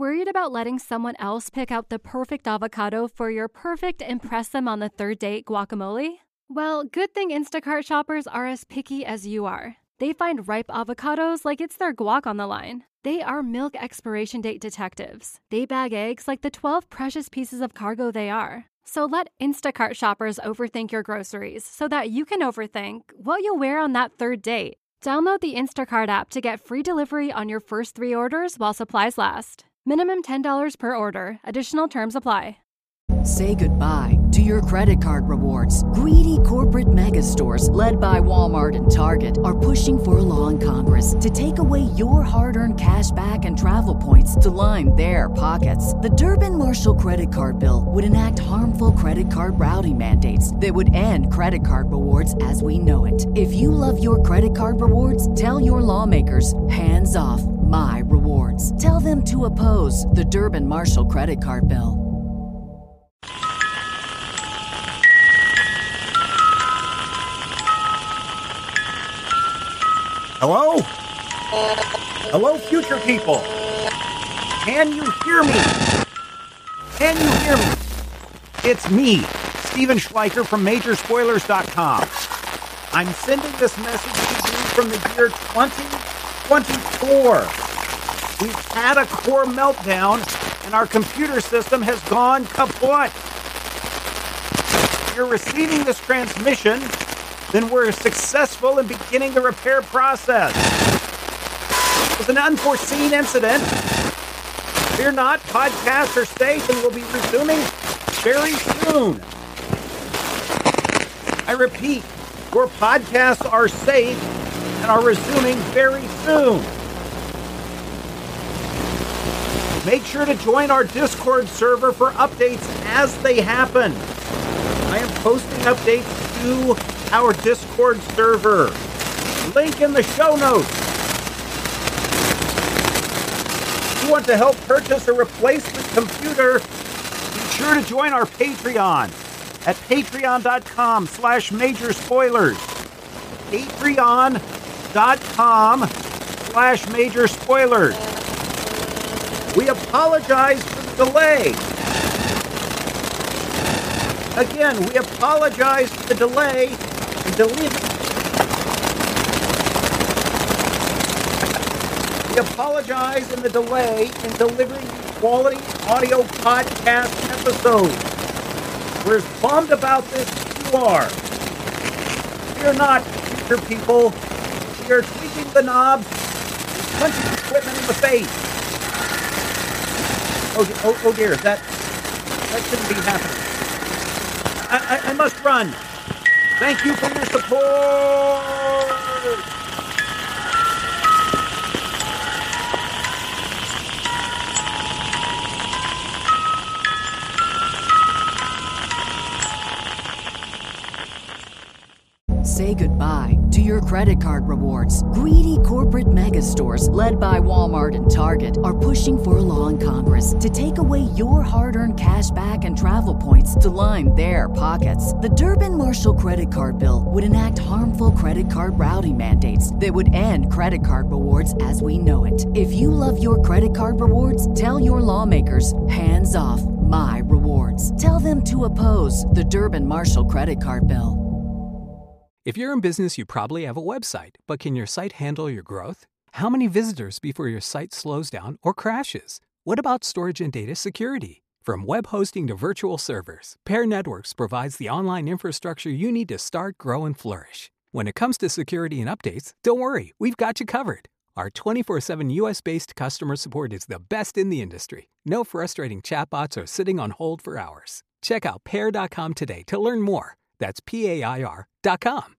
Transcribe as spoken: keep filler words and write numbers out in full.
Worried about letting someone else pick out the perfect avocado for your perfect impress them on the third date guacamole? Well, good thing Instacart shoppers are as picky as you are. They find ripe avocados like it's their guac on the line. They are milk expiration date detectives. They bag eggs like the twelve precious pieces of cargo they are. So let Instacart shoppers overthink your groceries so that you can overthink what you'll wear on that third date. Download the Instacart app to get free delivery on your first three orders while supplies last. Minimum ten dollars per order. Additional terms apply. Say goodbye to your credit card rewards. Greedy corporate mega stores, led by Walmart and Target, are pushing for a law in Congress to take away your hard-earned cash back and travel points to line their pockets. The Durbin-Marshall credit card bill would enact harmful credit card routing mandates that would end credit card rewards as we know it. If you love your credit card rewards, tell your lawmakers, hands off my rewards. Tell them to oppose the Durbin-Marshall credit card bill. Hello? Hello, future people. Can you hear me? Can you hear me? It's me, Steven Schleicher from Major Spoilers dot com. I'm sending this message to you from the year twenty twenty-four. We've had a core meltdown, and our computer system has gone kaput. If you're receiving this transmission, then we're successful in beginning the repair process. It was an unforeseen incident. Fear not, podcasts are safe and will be resuming very soon. I repeat, your podcasts are safe and are resuming very soon. Make sure to join our Discord server for updates as they happen. I am posting updates to our Discord server. Link in the show notes. If you want to help purchase a replacement computer, be sure to join our Patreon at patreon.com slash major spoilers. Patreon.com slash major spoilers. We apologize for the delay. Again, we apologize for the delay in delivering. We apologize in the delay in delivering quality audio podcast episodes. We're as bummed about this as you are. Fear not, future people. We are tweaking the knobs and punching equipment in the face. Oh, oh, oh dear, that that shouldn't be happening. I, I, I must run. Thank you for your support. Say goodbye to your credit card rewards. Greedy corporate mega stores, led by Walmart and Target, are pushing for a law in Congress to take away your hard-earned cash back and travel points to line their pockets. The Durbin-Marshall credit card bill would enact harmful credit card routing mandates that would end credit card rewards as we know it. If you love your credit card rewards, tell your lawmakers, hands off my rewards. Tell them to oppose the Durbin-Marshall credit card bill. If you're in business, you probably have a website, but can your site handle your growth? How many visitors before your site slows down or crashes? What about storage and data security? From web hosting to virtual servers, Pair Networks provides the online infrastructure you need to start, grow, and flourish. When it comes to security and updates, don't worry, we've got you covered. Our twenty-four seven U S-based customer support is the best in the industry. No frustrating chatbots or sitting on hold for hours. Check out pair dot com today to learn more. That's P A I R dot com.